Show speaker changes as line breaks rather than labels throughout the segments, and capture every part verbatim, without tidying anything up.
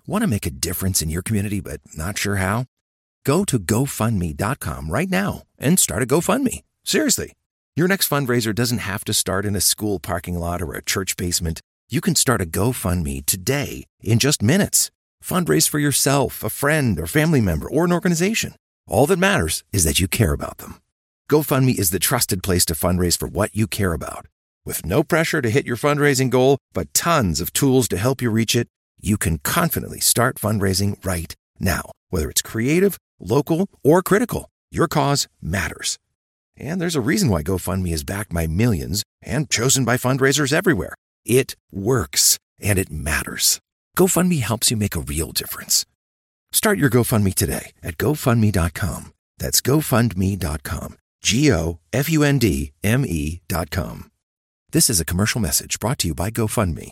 Want to make a difference in your community but not sure how? Go to go fund me dot com right now and start a GoFundMe. Seriously. Your next fundraiser doesn't have to start in a school parking lot or a church basement. You can start a GoFundMe today in just minutes. Fundraise for yourself, a friend, or family member, or an organization. All that matters is that you care about them. GoFundMe is the trusted place to fundraise for what you care about. With no pressure to hit your fundraising goal, but tons of tools to help you reach it, you can confidently start fundraising right now. Whether it's creative, local, or critical, your cause matters. And there's a reason why GoFundMe is backed by millions and chosen by fundraisers everywhere. It works, and it matters. GoFundMe helps you make a real difference. Start your GoFundMe today at go fund me dot com. That's go fund me dot com. G O F U N D M E dot com. This is a commercial message brought to you by GoFundMe.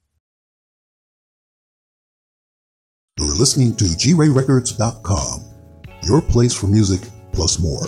You're listening to G Ray Records dot com, your place for music plus more.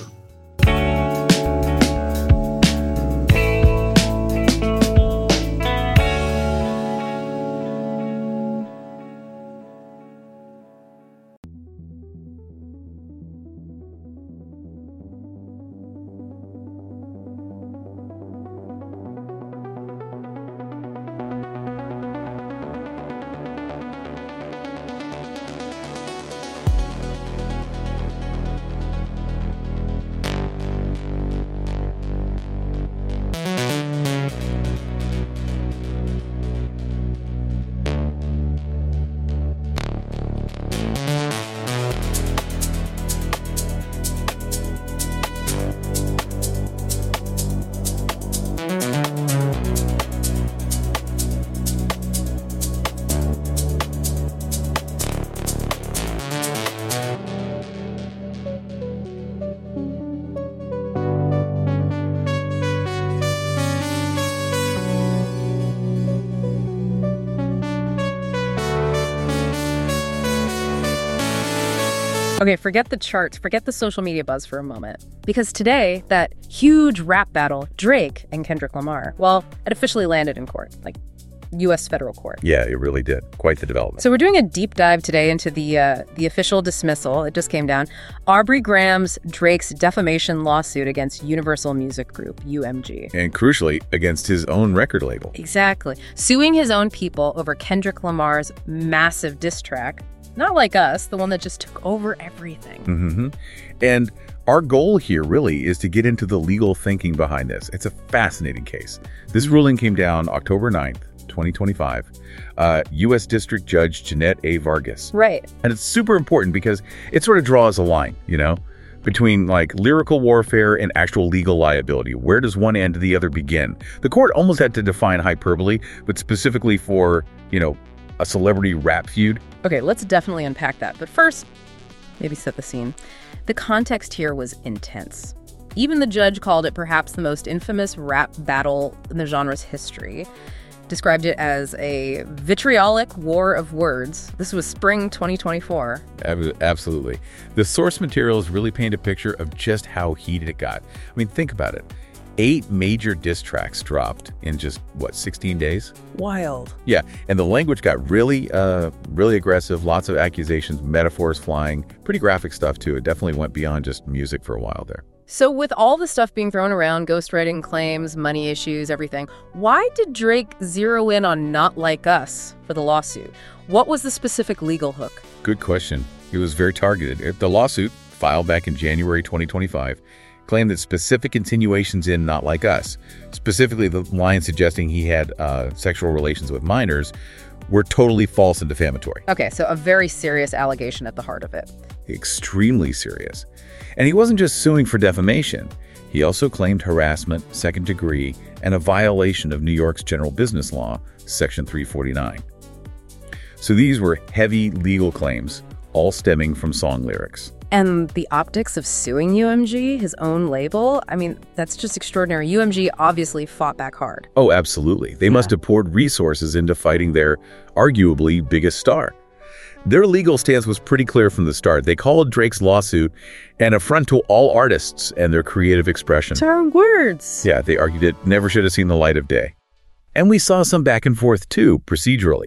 Okay, forget the charts, forget the social media buzz for a moment. Because today, that huge rap battle, Drake and Kendrick Lamar, well, it officially landed in court, like U S federal court.
Yeah, it really did. Quite the development.
So we're doing a deep dive today into the uh, the official dismissal. It just came down. Aubrey Graham's Drake's defamation lawsuit against Universal Music Group, U M G.
And crucially, against his own record label.
Exactly. Suing his own people over Kendrick Lamar's massive diss track. Not like us, the one that just took over everything.
Mm-hmm. And our goal here really is to get into the legal thinking behind this. It's a fascinating case. This ruling came down October ninth, twenty twenty-five. Uh, U S District Judge Jeanette A. Vargas.
Right.
And it's super important because it sort of draws a line, you know, between like lyrical warfare and actual legal liability. Where does one end and the other begin? The court almost had to define hyperbole, but specifically for, you know, a celebrity rap feud.
Okay, let's definitely unpack that. But first, maybe set the scene. The context here was intense. Even the judge called it perhaps the most infamous rap battle in the genre's history. Described it as a vitriolic war of words. This was spring twenty twenty-four.
Absolutely. The source materials really paint a picture of just how heated it got. I mean, think about it. Eight major diss tracks dropped in just, what, sixteen days?
Wild.
Yeah, and the language got really, uh, really aggressive. Lots of accusations, metaphors flying. Pretty graphic stuff, too. It definitely went beyond just music for a while there.
So with all the stuff being thrown around, ghostwriting claims, money issues, everything, why did Drake zero in on Not Like Us for the lawsuit? What was the specific legal hook?
Good question. It was very targeted. The lawsuit, filed back in January twenty twenty-five, claimed that specific insinuations in Not Like Us, specifically the line suggesting he had uh, sexual relations with minors, were totally false and defamatory.
Okay, so a very serious allegation at the heart of it.
Extremely serious. And he wasn't just suing for defamation. He also claimed harassment, second degree, and a violation of New York's general business law, Section three forty-nine. So these were heavy legal claims, all stemming from song lyrics.
And the optics of suing U M G, his own label, I mean, that's just extraordinary. U M G obviously fought back hard.
Oh, absolutely. They yeah. must have poured resources into fighting their arguably biggest star. Their legal stance was pretty clear from the start. They called Drake's lawsuit an affront to all artists and their creative expression.
Strong words.
Yeah, they argued it never should have seen the light of day. And we saw some back and forth, too, procedurally.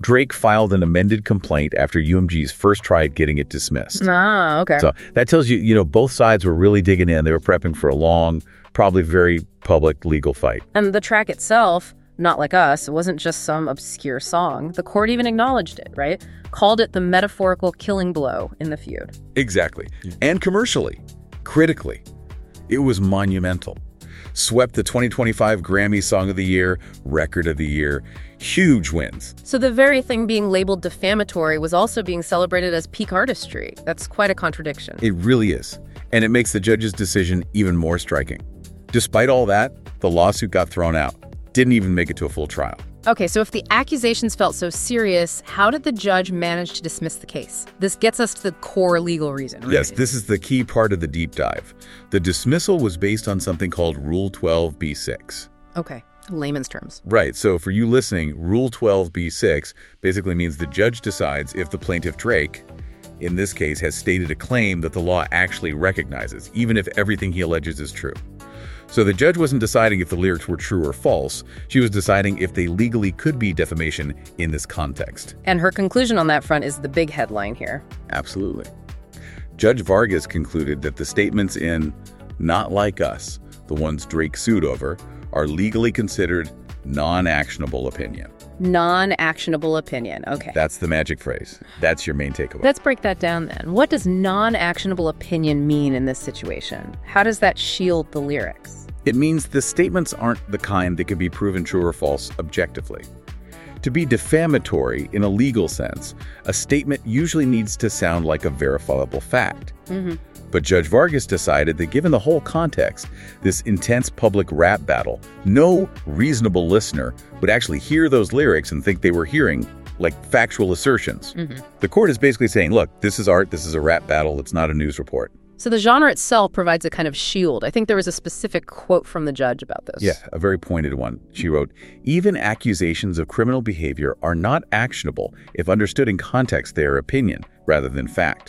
Drake filed an amended complaint after U M G's first try at getting it dismissed.
Ah, okay.
So that tells you, you know, both sides were really digging in. They were prepping for a long, probably very public legal fight.
And the track itself, Not Like Us, it wasn't just some obscure song. The court even acknowledged it, right? Called it the metaphorical killing blow in the feud.
Exactly. And commercially, critically, it was monumental. Swept the twenty twenty-five Grammy Song of the Year, Record of the Year, huge wins.
So the very thing being labeled defamatory was also being celebrated as peak artistry. That's quite a contradiction.
It really is. And it makes the judge's decision even more striking. Despite all that, the lawsuit got thrown out. Didn't even make it to a full trial.
Okay, so if the accusations felt so serious, how did the judge manage to dismiss the case? This gets us to the core legal reason, right?
Yes, this is the key part of the deep dive. The dismissal was based on something called Rule twelve B six.
Okay, layman's terms.
Right, so for you listening, Rule twelve B six basically means the judge decides if the plaintiff, Drake, in this case, has stated a claim that the law actually recognizes, even if everything he alleges is true. So the judge wasn't deciding if the lyrics were true or false. She was deciding if they legally could be defamation in this context.
And her conclusion on that front is the big headline here.
Absolutely. Judge Vargas concluded that the statements in Not Like Us, the ones Drake sued over, are legally considered non-actionable opinion.
Non-actionable opinion. Okay.
That's the magic phrase. That's your main takeaway.
Let's break that down then. What does non-actionable opinion mean in this situation? How does that shield the lyrics?
It means the statements aren't the kind that can be proven true or false objectively. To be defamatory in a legal sense, a statement usually needs to sound like a verifiable fact.
Mm-hmm.
But Judge Vargas decided that given the whole context, this intense public rap battle, no reasonable listener would actually hear those lyrics and think they were hearing like factual assertions.
Mm-hmm.
The court is basically saying, look, this is art, this is a rap battle, it's not a news report.
So the genre itself provides a kind of shield. I think there was a specific quote from the judge about this.
Yeah, a very pointed one. She wrote, even accusations of criminal behavior are not actionable if understood in context they are opinion rather than fact.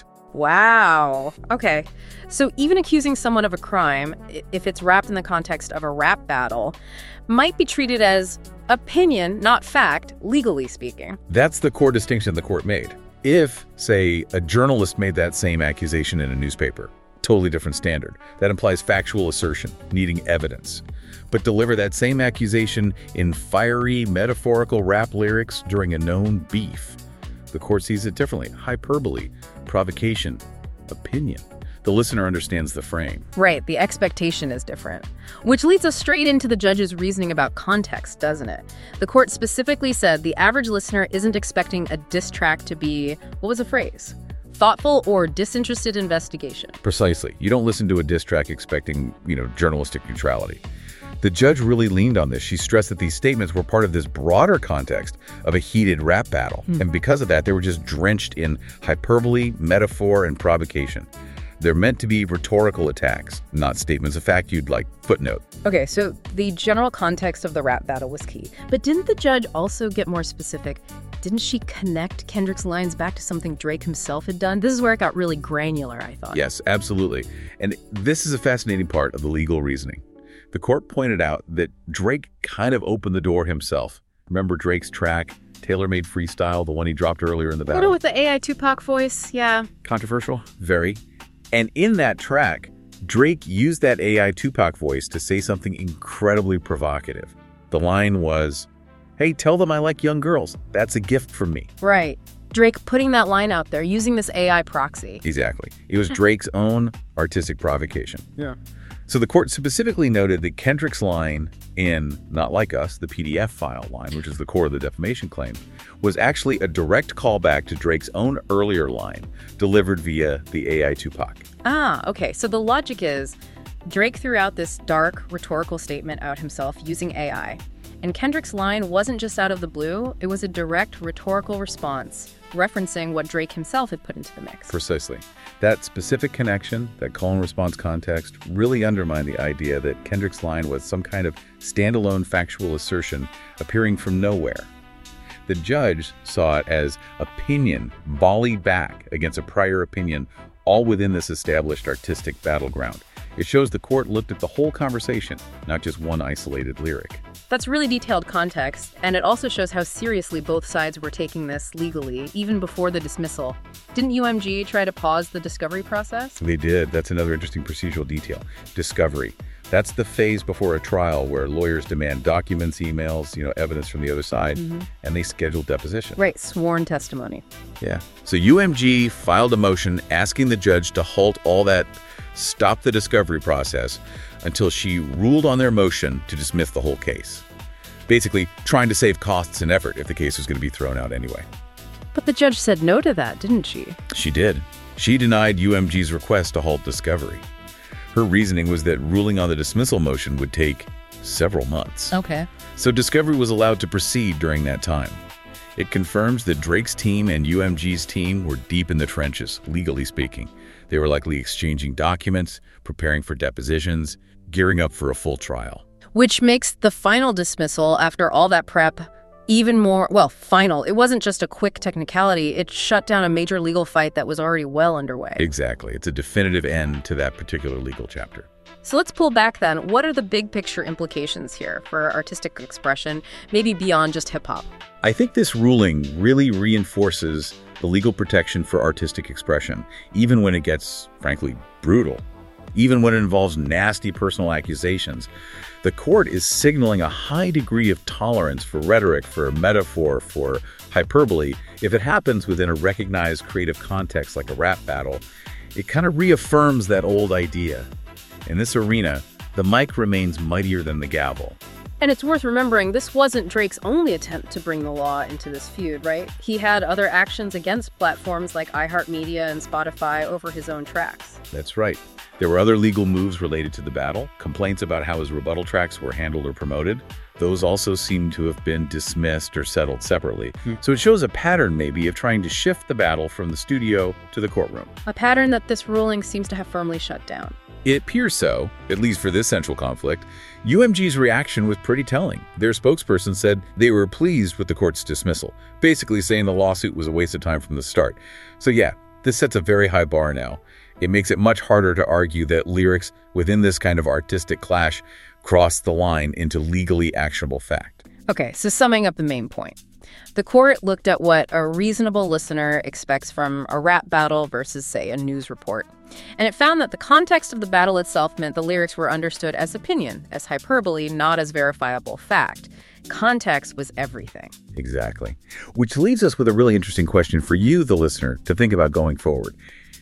Wow. Okay. So even accusing someone of a crime, if it's wrapped in the context of a rap battle, might be treated as opinion, not fact, legally speaking.
That's the core distinction the court made. If, say, a journalist made that same accusation in a newspaper, totally different standard. That implies factual assertion, needing evidence. But deliver that same accusation in fiery, metaphorical rap lyrics during a known beef. The court sees it differently. Hyperbole, provocation, opinion. The listener understands the frame.
Right, the expectation is different. Which leads us straight into the judge's reasoning about context, doesn't it? The court specifically said the average listener isn't expecting a diss track to be, what was the phrase? Thoughtful or disinterested investigation.
Precisely. You don't listen to a diss track expecting, you know, journalistic neutrality. The judge really leaned on this. She stressed that these statements were part of this broader context of a heated rap battle. Mm. And because of that, they were just drenched in hyperbole, metaphor, and provocation. They're meant to be rhetorical attacks, not statements of fact you'd like footnote.
Okay, so the general context of the rap battle was key. But didn't the judge also get more specific? Didn't she connect Kendrick's lines back to something Drake himself had done? This is where it got really granular, I thought.
Yes, absolutely. And this is a fascinating part of the legal reasoning. The court pointed out that Drake kind of opened the door himself. Remember Drake's track, Tailor-Made Freestyle, the one he dropped earlier in the battle?
What with the A I Tupac voice? Yeah.
Controversial? Very. And in that track, Drake used that A I Tupac voice to say something incredibly provocative. The line was, hey, tell them I like young girls. That's a gift from me.
Right. Drake putting that line out there, using this A I proxy.
Exactly. It was Drake's own artistic provocation.
Yeah.
So the court specifically noted that Kendrick's line in Not Like Us, the P D F file line, which is the core of the defamation claim, was actually a direct callback to Drake's own earlier line, delivered via the A I Tupac.
Ah, okay. So the logic is Drake threw out this dark, rhetorical statement out himself using A I. And Kendrick's line wasn't just out of the blue, it was a direct rhetorical response, referencing what Drake himself had put into the mix.
Precisely. That specific connection, that call and response context, really undermined the idea that Kendrick's line was some kind of standalone factual assertion appearing from nowhere. The judge saw it as opinion volleyed back against a prior opinion, all within this established artistic battleground. It shows the court looked at the whole conversation, not just one isolated lyric.
That's really detailed context, and it also shows how seriously both sides were taking this legally, even before the dismissal. Didn't U M G try to pause the discovery process?
They did. That's another interesting procedural detail. Discovery. That's the phase before a trial where lawyers demand documents, emails, you know, evidence from the other side, mm-hmm. and they schedule deposition.
Right, sworn testimony.
Yeah. So U M G filed a motion asking the judge to halt all that, stop the discovery process until she ruled on their motion to dismiss the whole case. Basically, trying to save costs and effort if the case was going to be thrown out anyway.
But the judge said no to that, didn't she?
She did. She denied U M G's request to halt discovery. Her reasoning was that ruling on the dismissal motion would take several months.
Okay.
So discovery was allowed to proceed during that time. It confirms that Drake's team and U M G's team were deep in the trenches, legally speaking. They were likely exchanging documents, preparing for depositions, gearing up for a full trial.
Which makes the final dismissal after all that prep even more, well, final. It wasn't just a quick technicality. It shut down a major legal fight that was already well underway.
Exactly. It's a definitive end to that particular legal chapter.
So let's pull back then. What are the big picture implications here for artistic expression, maybe beyond just hip-hop?
I think this ruling really reinforces the legal protection for artistic expression, even when it gets, frankly, brutal. Even when it involves nasty personal accusations. The court is signaling a high degree of tolerance for rhetoric, for metaphor, for hyperbole. If it happens within a recognized creative context like a rap battle, it kind of reaffirms that old idea. In this arena, the mic remains mightier than the gavel.
And it's worth remembering, this wasn't Drake's only attempt to bring the law into this feud, right? He had other actions against platforms like iHeartMedia and Spotify over his own tracks.
That's right. There were other legal moves related to the battle, complaints about how his rebuttal tracks were handled or promoted. Those also seem to have been dismissed or settled separately. Hmm. So it shows a pattern maybe of trying to shift the battle from the studio to the courtroom.
A pattern that this ruling seems to have firmly shut down.
It appears so, at least for this central conflict. U M G's reaction was pretty telling. Their spokesperson said they were pleased with the court's dismissal, basically saying the lawsuit was a waste of time from the start. So yeah, this sets a very high bar now. It makes it much harder to argue that lyrics within this kind of artistic clash cross the line into legally actionable fact.
Okay, so summing up the main point. The court looked at what a reasonable listener expects from a rap battle versus, say, a news report. And it found that the context of the battle itself meant the lyrics were understood as opinion, as hyperbole, not as verifiable fact. Context was everything.
Exactly. Which leaves us with a really interesting question for you, the listener, to think about going forward.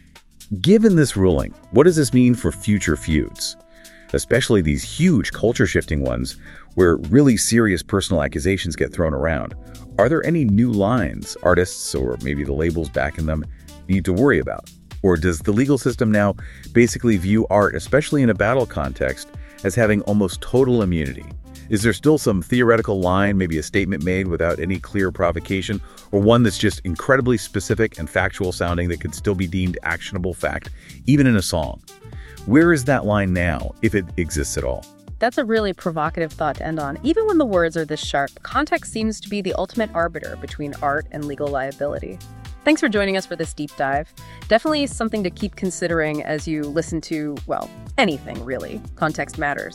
Given this ruling, what does this mean for future feuds? Especially these huge culture-shifting ones where really serious personal accusations get thrown around. Are there any new lines artists, or maybe the labels backing them, need to worry about? Or does the legal system now basically view art, especially in a battle context, as having almost total immunity? Is there still some theoretical line, maybe a statement made without any clear provocation, or one that's just incredibly specific and factual sounding that could still be deemed actionable fact, even in a song? Where is that line now, if it exists at all?
That's a really provocative thought to end on. Even when the words are this sharp, context seems to be the ultimate arbiter between art and legal liability. Thanks for joining us for this deep dive. Definitely something to keep considering as you listen to, well, anything really. Context matters.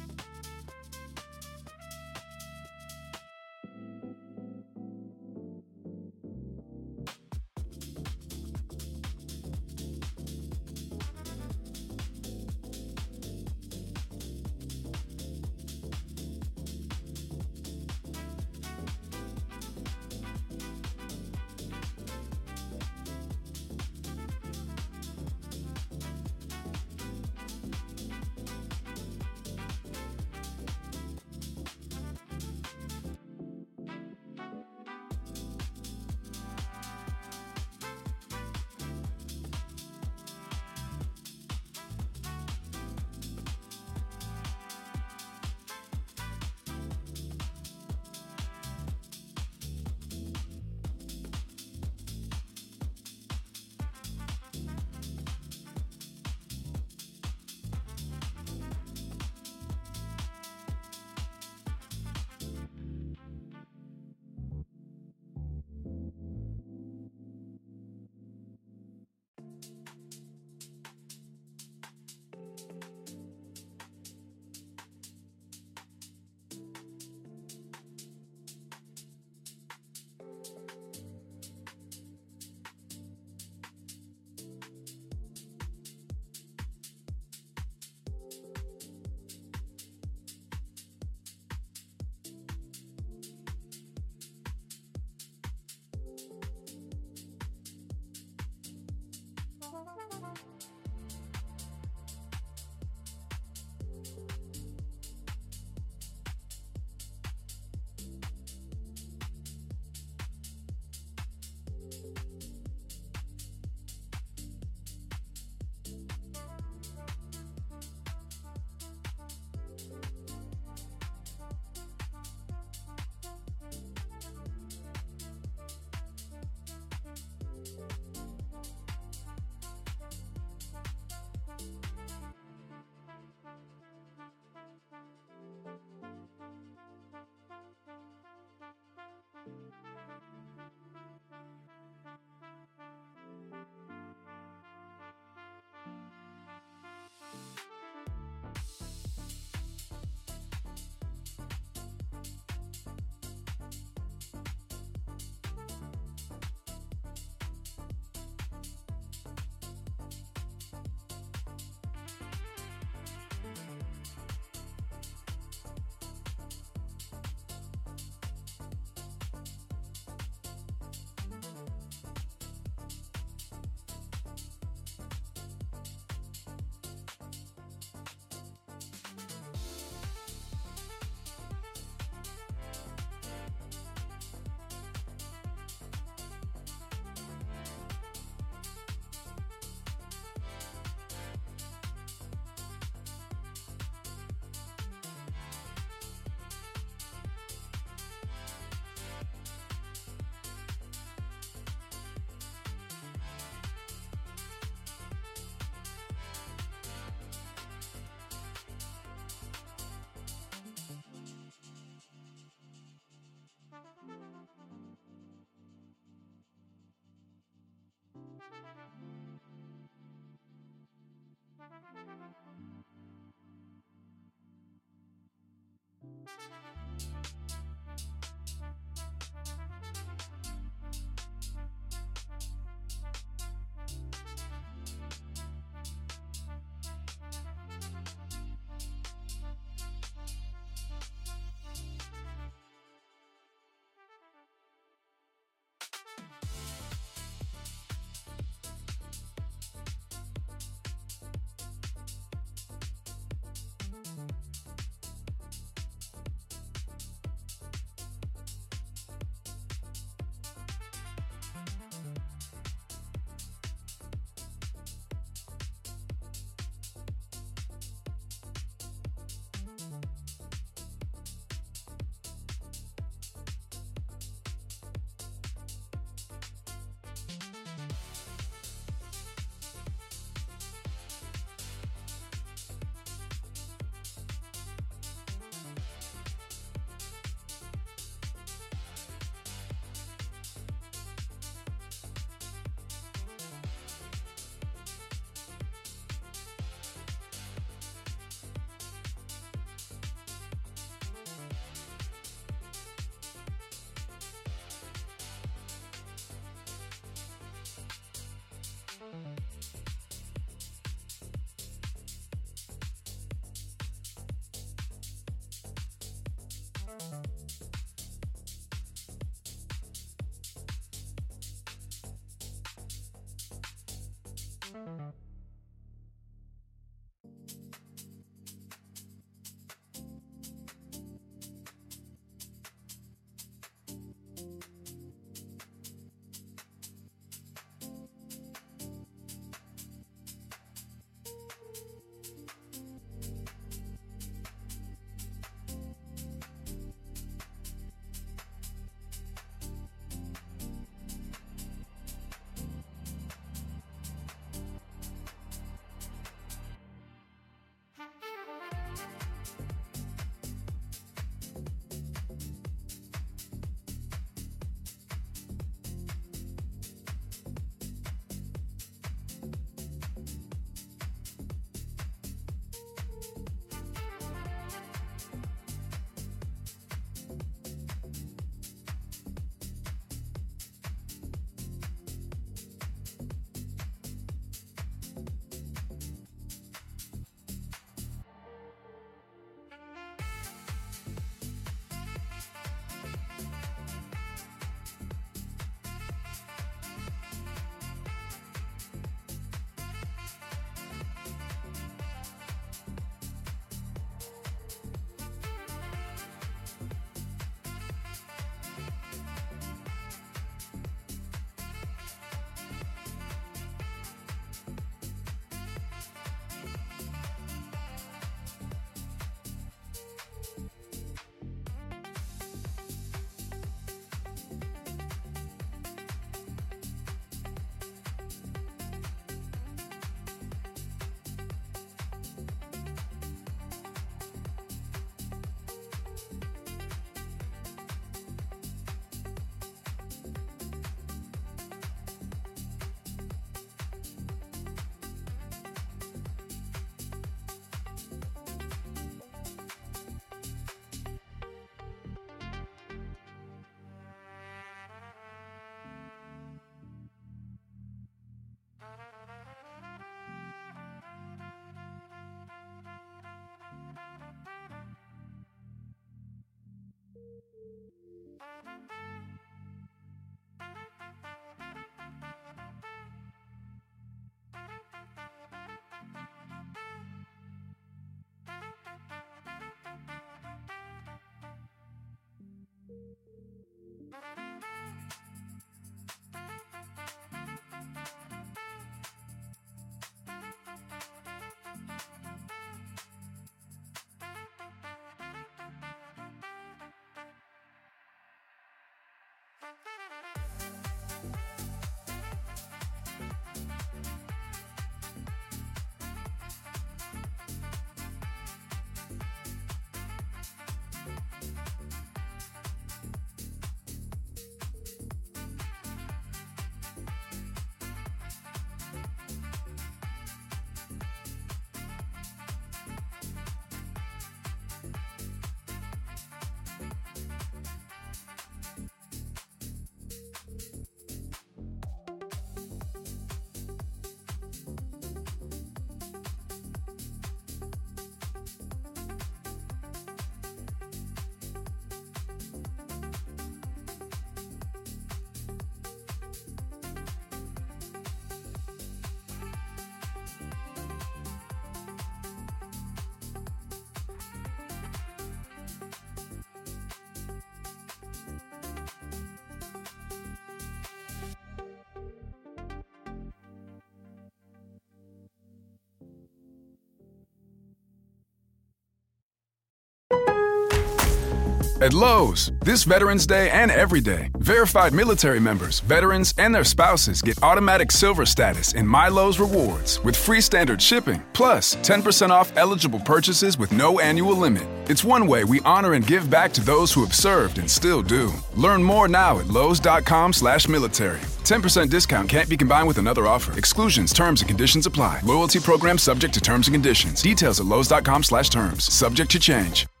At Lowe's, this Veterans Day and every day, verified military members, veterans, and their spouses get automatic silver status in My Lowe's Rewards with free standard shipping, plus ten percent off eligible purchases with no annual limit. It's one way we honor and give back to those who have served and still do. Learn more now at lowes.com slash military. ten percent discount can't be combined with another offer. Exclusions, terms, and conditions apply. Loyalty program subject to terms and conditions. Details at lowes.com slash terms. Subject to change.